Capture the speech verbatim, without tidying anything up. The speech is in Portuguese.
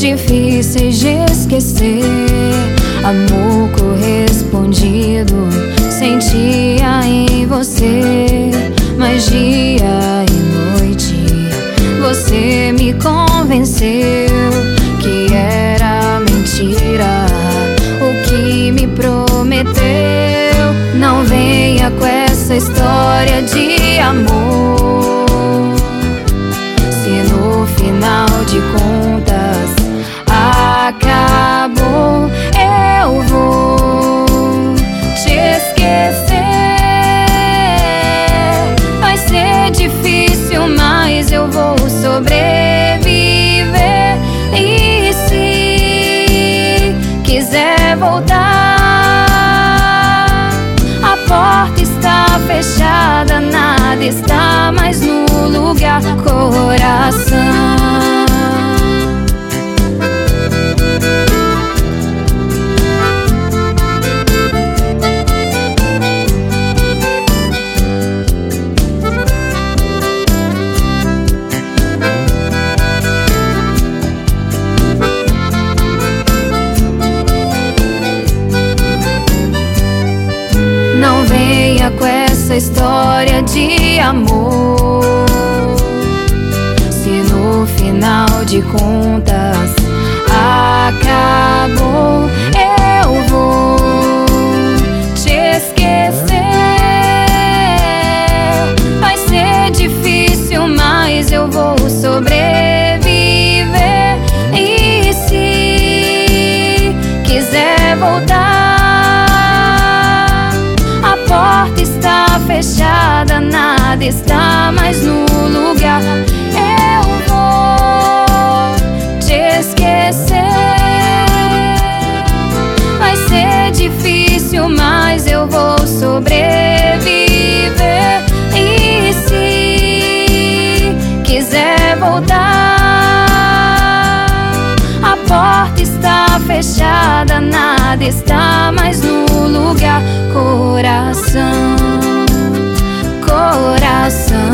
difíceis de esquecer. Amor correspondido sentia em você, mas dia e noite você me convenceu que era mentira o que me prometeu. Não venha com essa história de amor, se no final de contas acabou. Eu vou te esquecer. Vai ser difícil, mas eu vou sobreviver. E se quiser voltar, a porta está fechada, nada está mais no lugar. Coração, não venha com essa história de amor, se no final de contas acabou. Eu vou te esquecer. Vai ser difícil, mas eu vou sobreviver. E se quiser voltar, a porta está fechada, nada está mais no lugar. Eu vou te esquecer. Vai ser difícil, mas eu vou sobreviver. E se quiser voltar, a porta está fechada, nada está mais no lugar. Coração, coração.